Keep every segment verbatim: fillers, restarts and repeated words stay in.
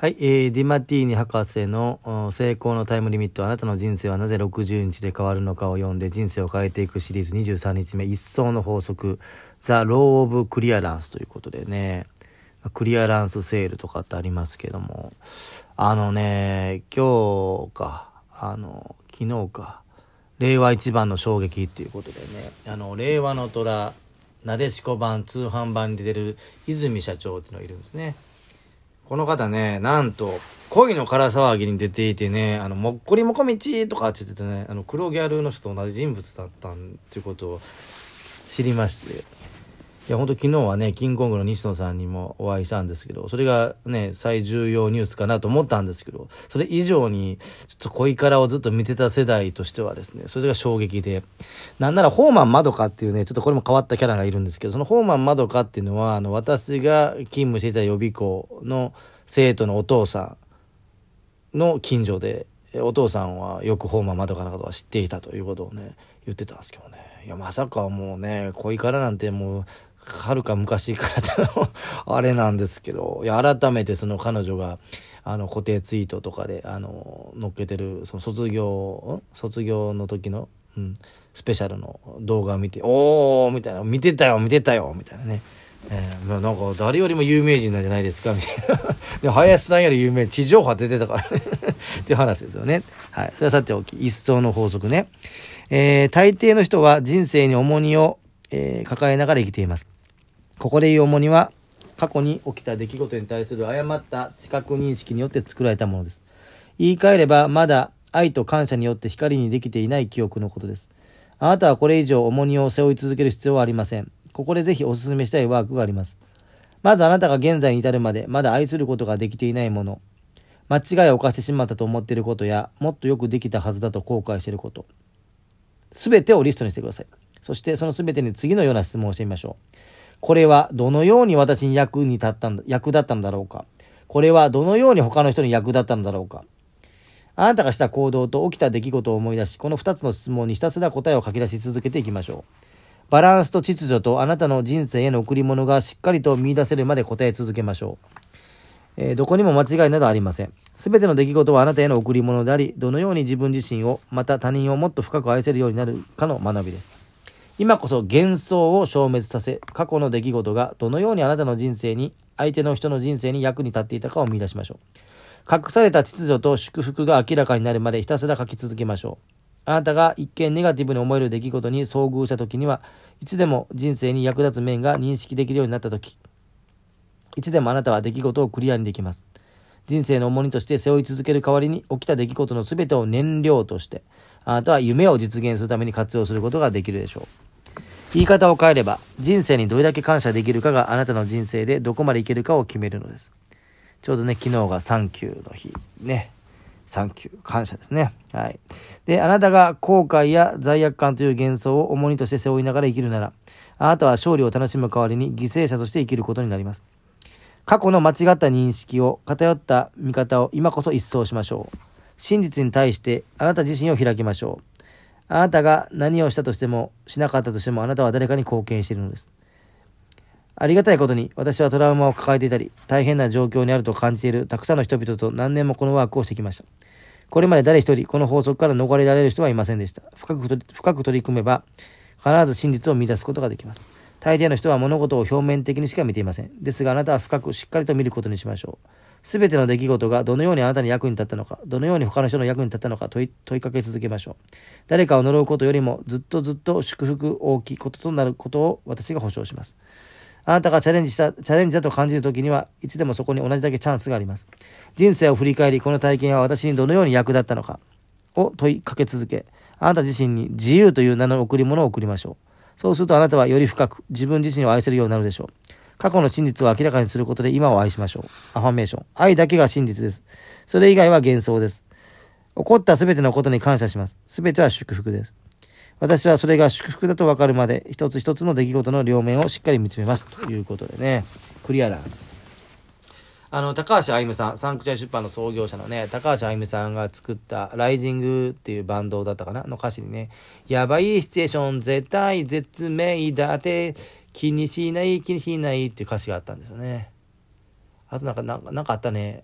はい、えー、ディマティーニ博士の成功のタイムリミット、あなたの人生はなぜろくじゅうにちで変わるのかを読んで人生を変えていくシリーズにじゅうさんにちめ、一層の法則、ザ・ロー・オブ・クリアランスということでね、クリアランスセールとかってありますけども、あのね、今日か、あの、昨日か、令和一番の衝撃っていうことでね、あの、令和の虎、なでしこ版、通販版に出てる泉社長っていうのがいるんですね。この方ね、なんと、恋の空騒ぎに出ていてね、あの、もっこりもこみちとかって言っててね、あの、黒ギャルの人と同じ人物だったっていうことを知りまして、いや、ほんと昨日はね、キングコングの西野さんにもお会いしたんですけど、それがね、最重要ニュースかなと思ったんですけど、それ以上に、ちょっと恋からをずっと見てた世代としてはですね、それが衝撃で、なんならホーマンまどかっていうね、ちょっとこれも変わったキャラがいるんですけど、そのホーマンまどかっていうのは、あの、私が勤務していた予備校の生徒のお父さんの近所で、お父さんはよくホーマンまどかのことは知っていたということをね、言ってたんですけどね。いや、まさかもうね、恋からなんてもう、はるか昔からのあれなんですけど、いや、改めてその彼女が、あの、固定ツイートとかで、あの、載っけてる、その卒業、卒業の時の、うん、スペシャルの動画を見て、おーみたいな、見てたよ、見てたよみたいなね。えー、なんか誰よりも有名人なんじゃないですかみたいな。で林さんより有名、地上波出てたからねっていう話ですよね。はい。それはさておき、一層の法則ね。えー、大抵の人は人生に重荷を、えー、抱えながら生きています。ここでいう重荷は、過去に起きた出来事に対する誤った知覚認識によって作られたものです。言い換えれば、まだ愛と感謝によって光にできていない記憶のことです。あなたはこれ以上重荷を背負い続ける必要はありません。ここでぜひお勧めしたいワークがあります。まずあなたが現在に至るまでまだ愛することができていないもの、間違いを犯してしまったと思っていることや、もっとよくできたはずだと後悔していること、すべてをリストにしてください。そしてそのすべてに次のような質問をしてみましょう。これはどのように私に役に立ったんだ、役立ったのだろうか。これはどのように他の人に役立ったのだろうか。あなたがした行動と起きた出来事を思い出し、このふたつの質問にひたすら答えを書き出し続けていきましょう。バランスと秩序とあなたの人生への贈り物がしっかりと見出せるまで答え続けましょう。えー、どこにも間違いなどありません。すべての出来事はあなたへの贈り物であり、どのように自分自身を、また他人をもっと深く愛せるようになるかの学びです。今こそ幻想を消滅させ、過去の出来事がどのようにあなたの人生に、相手の人の人生に役に立っていたかを見出しましょう。隠された秩序と祝福が明らかになるまでひたすら書き続けましょう。あなたが一見ネガティブに思える出来事に遭遇したときには、いつでも人生に役立つ面が認識できるようになったとき、いつでもあなたは出来事をクリアにできます。人生の重荷として背負い続ける代わりに、起きた出来事のすべてを燃料として、あなたは夢を実現するために活用することができるでしょう。言い方を変えれば、人生にどれだけ感謝できるかがあなたの人生でどこまでいけるかを決めるのです。ちょうどね、昨日がサンキューの日ね。サンキュー、感謝ですね。はい。で、あなたが後悔や罪悪感という幻想を重荷として背負いながら生きるなら、あなたは勝利を楽しむ代わりに犠牲者として生きることになります。過去の間違った認識を、偏った見方を今こそ一掃しましょう。真実に対してあなた自身を開きましょう。あなたが何をしたとしても、しなかったとしても、あなたは誰かに貢献しているのです。ありがたいことに、私はトラウマを抱えていたり、大変な状況にあると感じているたくさんの人々と何年もこのワークをしてきました。これまで誰一人、この法則から逃れられる人はいませんでした。深く、深く取り組めば、必ず真実を見出すことができます。大抵の人は物事を表面的にしか見ていません。ですがあなたは深くしっかりと見ることにしましょう。すべての出来事がどのようにあなたに役に立ったのか、どのように他の人の役に立ったのか問い、問いかけ続けましょう。誰かを呪うことよりもずっとずっと祝福大きいこととなることを私が保証します。あなたがチャレンジした、チャレンジだと感じるときにはいつでもそこに同じだけチャンスがあります。人生を振り返り、この体験は私にどのように役立ったのかを問いかけ続け、あなた自身に自由という名の贈り物を贈りましょう。そうするとあなたはより深く自分自身を愛せるようになるでしょう。過去の真実を明らかにすることで今を愛しましょう。アファメーション。愛だけが真実です。それ以外は幻想です。起こったすべてのことに感謝します。すべては祝福です。私はそれが祝福だと分かるまで一つ一つの出来事の両面をしっかり見つめます。ということでね。クリアラン。あの、高橋愛実さん、サンクチュアリ出版の創業者のね、高橋愛実さんが作ったライジングっていうバンドだったかなの歌詞にね、やばいシチュエーション絶対絶命だって気にしない気にしないっていう歌詞があったんですよね。あとなんか、なんか、なんかあったね。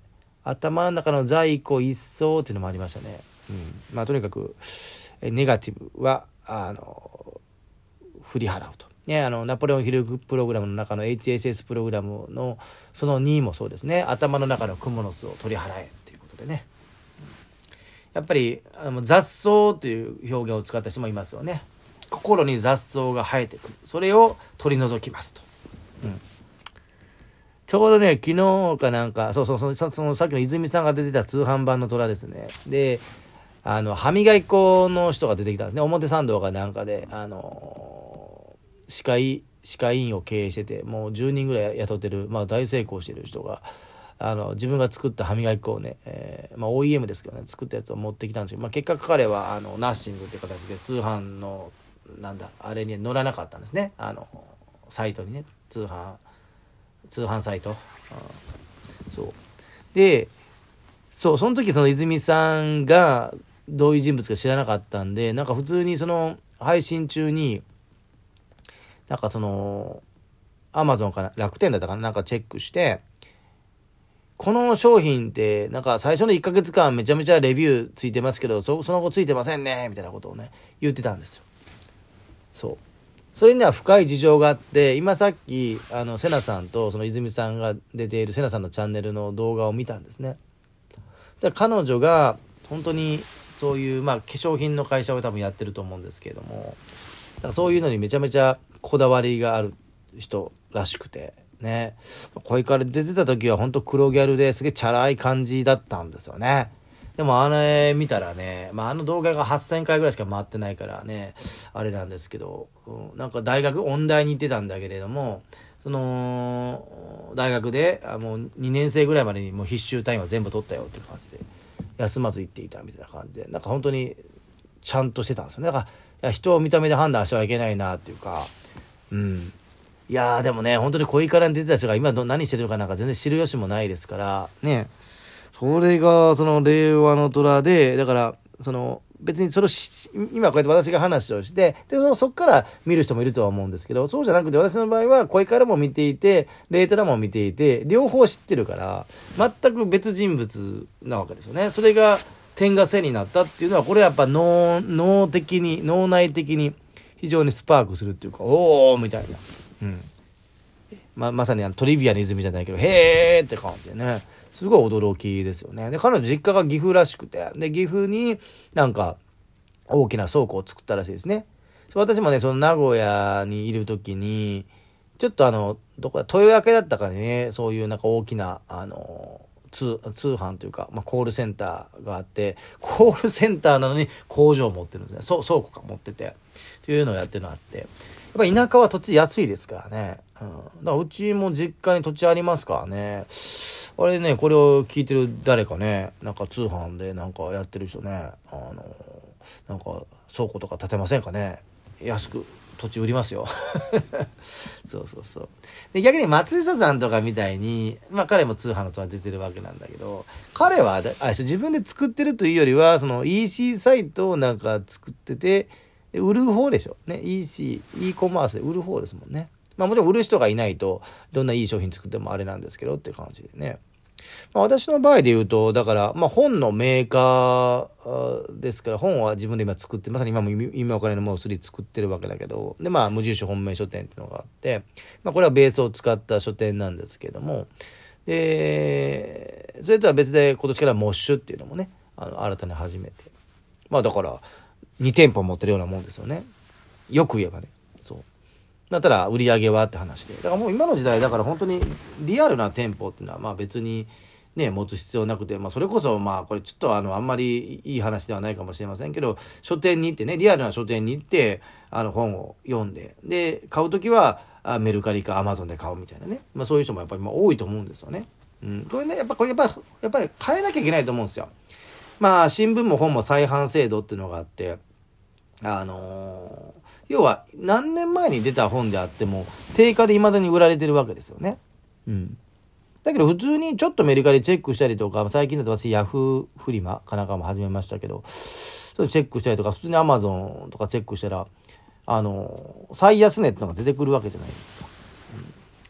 頭の中の在庫一掃っていうのもありましたね。うん、まあとにかくネガティブはあの振り払うと、ね、あのナポレオンヒルプログラムの中の エイチエスエス プログラムのそのにもそうですね。頭の中のクモの巣を取り払えっていうことでね、やっぱりあの雑草という表現を使った人もいますよね。心に雑草が生えてくる、それを取り除きますと、うん、ちょうどね昨日かなんかそうそうそうそのさっきの泉さんが出てた通販版の虎ですね。であの歯磨き粉の人が出てきたんですね。表参道かなんかであの歯科医歯科医院を経営してて、もうじゅうにんぐらい雇ってる、まあ、大成功してる人があの自分が作った歯磨き粉をね、えーまあ、オーイーエム ですけどね作ったやつを持ってきたんですけど、まあ、結果彼はあのナッシングっていう形で通販のなんだあれに乗らなかったんですね。あのサイトにね通販通販サイト、うん、そうでそうその時その泉さんがどういう人物か知らなかったんで、なんか普通にその配信中になんかそのアマゾンかな楽天だったかななんかチェックして、この商品ってなんか最初のいっかげつかんめちゃめちゃレビューついてますけど そ, その後ついてませんねみたいなことをね言ってたんですよ。そうそれには深い事情があって、今さっきあのセナさんとその泉さんが出ているセナさんのチャンネルの動画を見たんですね。そしたら彼女が本当にそういうまあ化粧品の会社を多分やってると思うんですけれども、だからそういうのにめちゃめちゃこだわりがある人らしくてね、これから出てた時は本当黒ギャルですげえチャラい感じだったんですよね。でもあれ見たらね、まあ、あの動画がはっせんかいぐらいしか回ってないからねあれなんですけど、うん、なんか大学音大に行ってたんだけれども、その大学であもうにねん生ぐらいまでにもう必修単位は全部取ったよっていう感じで休まず行っていたみたいな感じで、なんか本当にちゃんとしてたんですよね。だからいや人を見た目で判断してはいけないなっていうか、うんいやーでもね本当に恋から出てた人が今ど何してるのかなんか全然知る由もないですからね。それがその令和の虎で、だからその別にそれを今こうやって私が話をしてでそこから見る人もいるとは思うんですけど、そうじゃなくて私の場合は恋からも見ていてレイトラも見ていて両方知ってるから全く別人物なわけですよね。それが点が線になったっていうのはこれはやっぱ脳脳的に脳内的に非常にスパークするっていうか、おーみたいな、うんま, まさにあのトリビアの泉じゃないけどへーって感じでねすごい驚きですよね。で彼女実家が岐阜らしくて、で岐阜になんか大きな倉庫を作ったらしいですね。私もねその名古屋にいる時にちょっとあのどこだ豊明だったかにねそういうなんか大きなあの通, 通販というか、まあ、コールセンターがあって、コールセンターなのに工場を持ってるんですね。そう倉庫が持っててっていうのをやってるのがあって、やっぱり田舎は土地安いですからね、うん、だからうちも実家に土地ありますからね。あれねこれを聞いてる誰かねなんか通販でなんかやってる人ねあのなんか倉庫とか建てませんかね、安く土地売りますよそうそうそう。で逆に松下さんとかみたいにまあ彼も通販のとは出てるわけなんだけど、彼はあ自分で作ってるというよりはその イーシー サイトをなんか作ってて売る方でしょね。 イーシー e コマースで売る方ですもんね。まあもちろん売る人がいないとどんないい商品作ってもあれなんですけどっていう感じでね。まあ、私の場合で言うとだからまあ本のメーカーですから本は自分で今作ってまさに今も今お金のもうすり作ってるわけだけど、でまあ無住所本命書店っていうのがあって、まあこれはベースを使った書店なんですけども、でそれとは別で今年からモッシュっていうのもねあの新たに始めて、まあだからに店舗持ってるようなもんですよね。よく言えばね。そうだったら売り上げはって話で、だからもう今の時代だから本当にリアルな店舗っていうのはまあ別にね持つ必要なくて、まあそれこそまあこれちょっとあのあんまりいい話ではないかもしれませんけど、書店に行ってねリアルな書店に行ってあの本を読んでで買うときはあメルカリかアマゾンで買うみたいなね、まあそういう人もやっぱりまあ多いと思うんですよね。うん、これねやっぱこれやっぱりやっぱり変えなきゃいけないと思うんですよ。まあ新聞も本も再販制度っていうのがあって、あのー、要は何年前に出た本であっても定価で未だに売られてるわけですよね。うん。だけど普通にちょっとメルカリチェックしたりとか、最近だと私ヤフーフリマかなんかも始めましたけど、ちょっとチェックしたりとか普通にアマゾンとかチェックしたらあのー、最安値ってのが出てくるわけじゃないですか。うん、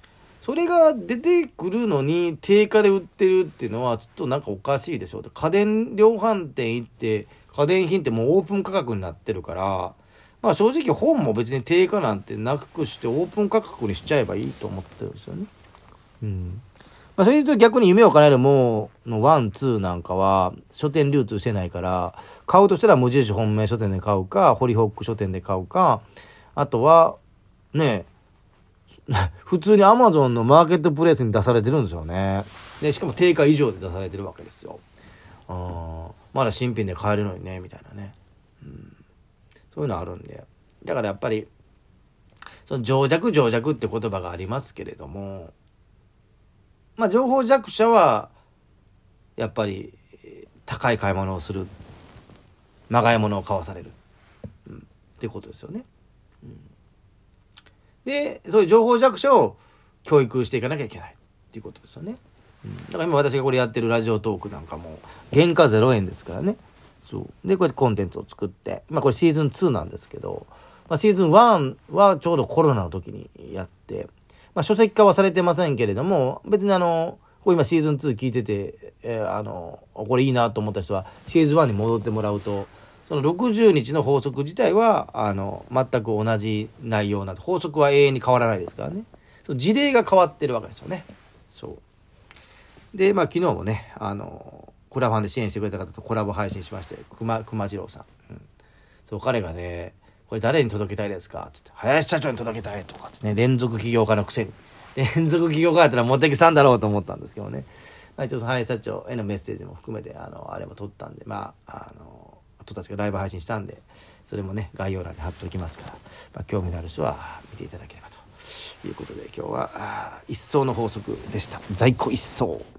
それが出てくるのに定価で売ってるっていうのはちょっとなんかおかしいでしょ。家電量販店行って家電品ってもうオープン価格になってるから、まあ正直本も別に定価なんてなくしてオープン価格にしちゃえばいいと思ってるんですよね。うん。まあそれで言うと逆に夢を叶えるものワン、ツーなんかは書店流通してないから、買うとしたら無印本命書店で買うか、ホリホック書店で買うか、あとはね普通にアマゾンのマーケットプレイスに出されてるんですよね。でしかも定価以上で出されてるわけですよ。あまだ新品で買えるのにねみたいなね、うん、そういうのあるんで、だからやっぱりその情弱情弱って言葉がありますけれども、まあ情報弱者はやっぱり高い買い物をする、まがいものを買わされる、うん、っていうことですよね。うんでそういう情報弱者を教育していかなきゃいけないっていうことですよね、うん、だから今私がこれやってるラジオトークなんかも原価ゼロえんですからね。そうでこれコンテンツを作って、まあこれシーズンツーなんですけど、まあ、シーズンワンはちょうどコロナの時にやって、まあ、書籍化はされてませんけれども、別にあのこれ今シーズンツー聞いてて、えー、あのこれいいなと思った人はシーズンワンに戻ってもらうと、そのろくじゅうにちの法則自体はあの全く同じ内容なんで、法則は永遠に変わらないですからね。その事例が変わってるわけですよね。そうでまあ昨日もねあのクラファンで支援してくれた方とコラボ配信しまして、熊熊次郎さん、うん、そう彼がねこれ誰に届けたいですかつって、林社長に届けたいとかつってね、連続起業家のくせに連続起業家やったら茂木さんだろうと思ったんですけどね、一応林社長へのメッセージも含めてあのあれも撮ったんで、まああの人たちがライブ配信したんで、それもね概要欄に貼っておきますから、まあ、興味のある人は見ていただければということで、今日は一層の法則でした。在庫一掃。